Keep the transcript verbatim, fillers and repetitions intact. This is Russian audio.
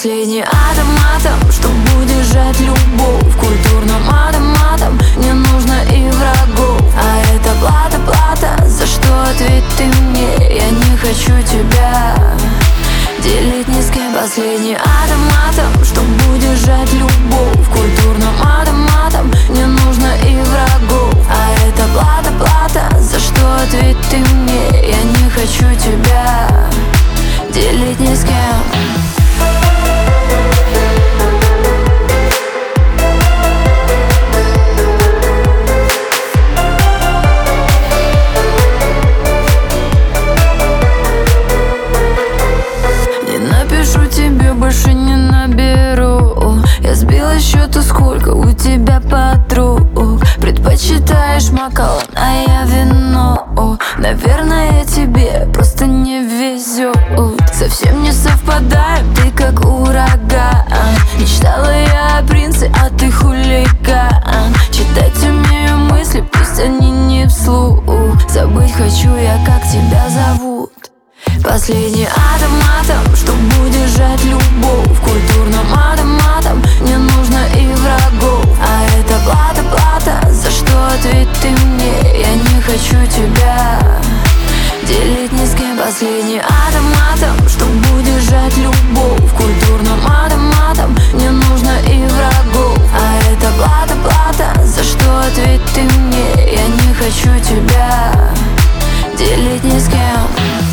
Последний атом, атом, чтобы удержать любовь. Культурным атом, атом, не нужно и врагов. А это плата, плата, за что ответь ты мне? Я не хочу тебя делить ни с кем. Последний атом, атом, чтобы удержать любовь. Культурным атом, атом, не нужно и врагов. А это плата, плата, за что ответь ты мне? Я не хочу тебя делить ни с кем. Напишу тебе, больше не наберу. Я сбила счету, сколько у тебя подруг. Предпочитаешь макалон, а я вино. Наверное, тебе просто не везет. Совсем не совпадаем, ты как ураган. Мечтала я о принце, а ты хулиган. Читать умею мысли, пусть они не вслух. Забыть хочу я, как тебя зовут. Последний атом, атом, чтобы удержать любовь. Культурным атом, атом, не нужно и врагов. А это плата, плата, за что ответь ты мне? Я не хочу тебя делить ни с кем. Последний атом, атом, чтобы удержать любовь. Культурным атом, атом, не нужно и врагов. А это плата, плата, за что ответь ты мне? Я не хочу тебя делить ни с кем.